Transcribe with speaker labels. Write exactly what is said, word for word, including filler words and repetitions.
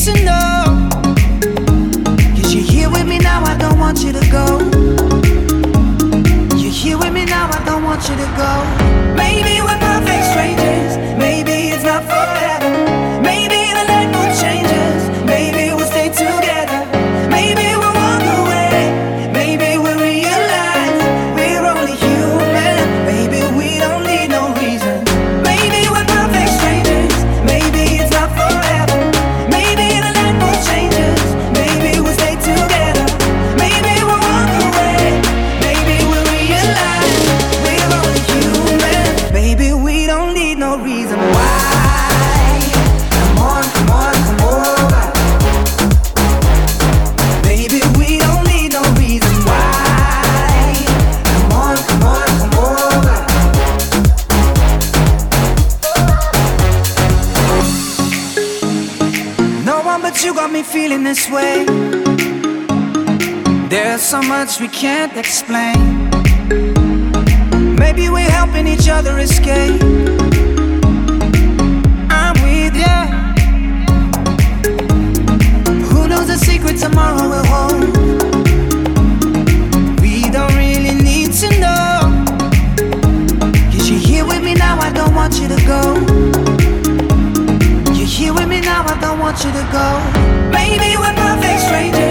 Speaker 1: to know. Cause you're here with me now, I don't want you to go. You're here with me now, I don't want you to go. Maybe we're perfect strangers, maybe it's not forever. Maybe the night will change us, maybe we'll stay together. Maybe we'll walk away, maybe we'll realize we're only human. Maybe we don't need no reason. Maybe we're perfect strangers, maybe it's not forever. Maybe the night will change us, maybe we'll stay together. Maybe we'll walk away, maybe we'll realize we're only human. Maybe we don't need no reason why. Come on, come on, come over. Baby, we don't need no reason why. Come on, come on, come over. No one but you got me feeling this way. There's so much we can't explain. Maybe we're helping each other escape. I'm with ya. Who knows the secret tomorrow will hold? We don't really need to know. Cause you're here with me now, I don't want you to go. You're here with me now, I don't want you to go. Maybe we're perfect strangers.